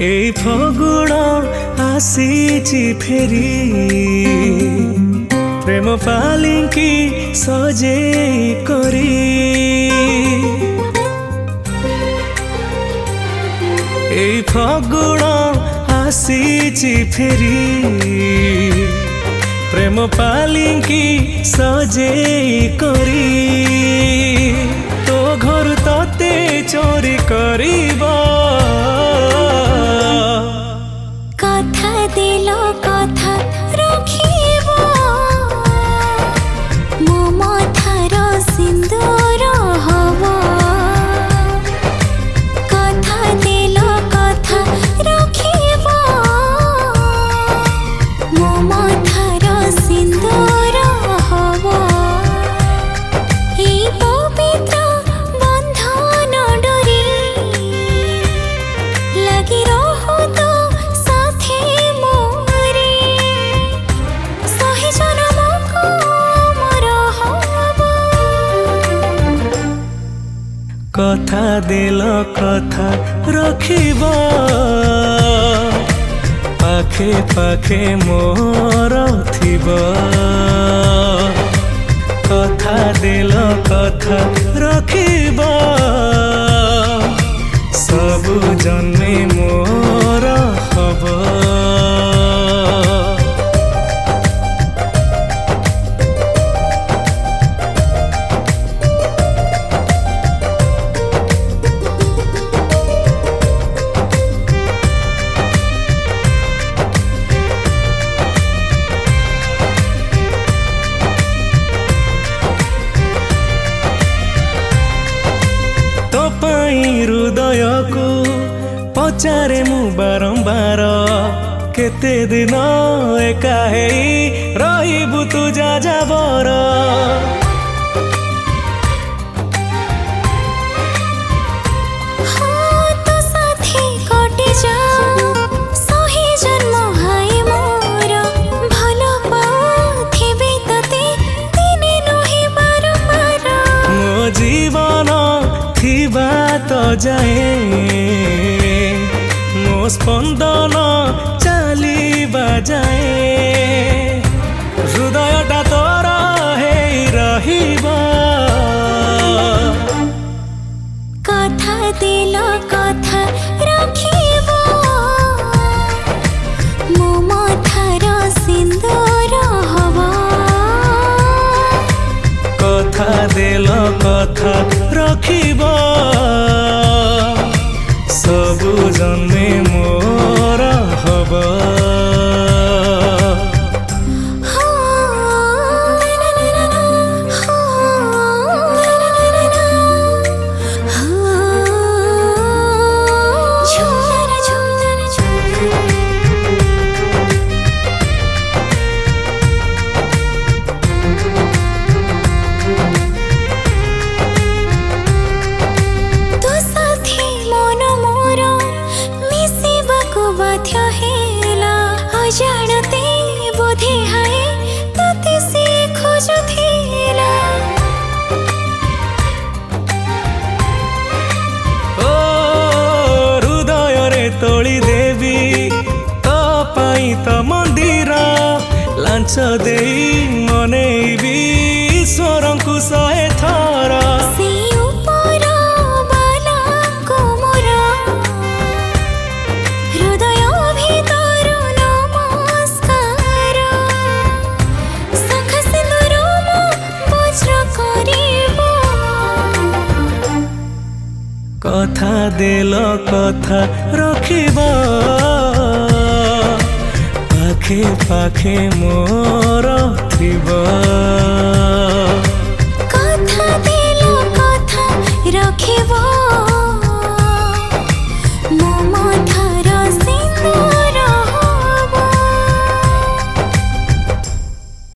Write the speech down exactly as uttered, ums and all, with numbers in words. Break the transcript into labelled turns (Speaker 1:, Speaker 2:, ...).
Speaker 1: এই ফগুণ আসিছি ফেরি প্রেম পালিঙ্কি সজেই করি এই ফগুণ আসিছি ফেরি প্রেম পালিঙ্কি সজেই করি তো ঘর ততে চোরি করিব
Speaker 2: কথা দিল কথা রখিব মো মথার সিন্দুর হব কথা দিল কথা রখিব মো মথার সিন্দুর হব এই পবিত্র বন্ধন ডোরি লাগি রহু তো সাথে মোরে সহি জনমকু মোর হব
Speaker 1: কথা দিল কথা রখিব পাখে পাখে মোর থিব কথা দিল কথা রখিব सबु जन्मे मोर हब हृदय को पचारे मु बारंबार केते दिन एका हेई रहिबु तू जा जाबर
Speaker 2: हाँ तो साथी कटि जाओ सही जन्म हाय मोर भलो पाउथिबे तते दिने नहि बारंबार
Speaker 1: मो जीवन थिबा तो जाए मो स्पंदन चलिबा जाए हृदयटा तोर हेई रहिबा
Speaker 2: কথা দিল কথা রখিব মো মথার সিন্দুর হব
Speaker 1: কথা দিল কথা রখিব सबु जन्मे मोर हब
Speaker 2: जानते बोधे हाय तते से खोजुथिला
Speaker 1: ओ हृदय रे तोली देवी तो पाई तो मंदिर लांच देई मनेबी ईश्वरंकु सहे थर
Speaker 2: से ऊपर बाला को मोर हृदय भीतर नमस्कार सखा सिंदूर मो वज्र करिब
Speaker 1: কথা দিল কথা রখিব পাখে পাখে মোর থিব